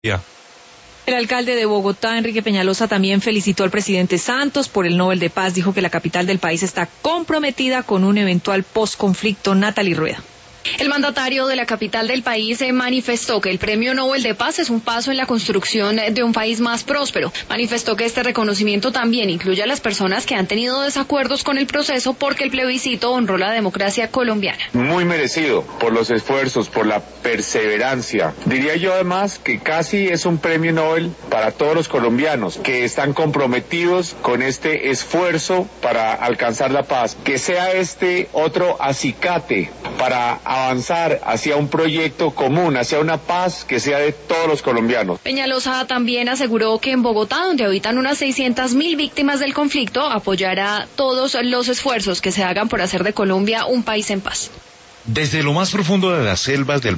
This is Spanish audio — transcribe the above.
Ya. El alcalde de Bogotá, Enrique Peñalosa, también felicitó al presidente Santos por el Nobel de Paz. Dijo que la capital del país está comprometida con un eventual posconflicto. Natalie Rueda. El mandatario de la capital del país manifestó que el Premio Nobel de Paz es un paso en la construcción de un país más próspero. Manifestó que este reconocimiento también incluye a las personas que han tenido desacuerdos con el proceso porque el plebiscito honró la democracia colombiana. Muy merecido por los esfuerzos, por la perseverancia. Diría yo además que casi es un premio Nobel para todos los colombianos que están comprometidos con este esfuerzo para alcanzar la paz. Que sea este otro acicate para avanzar hacia un proyecto común, hacia una paz que sea de todos los colombianos. Peñalosa también aseguró que en Bogotá, donde habitan unas 600.000 víctimas del conflicto, apoyará todos los esfuerzos que se hagan por hacer de Colombia un país en paz. Desde lo más profundo de las selvas del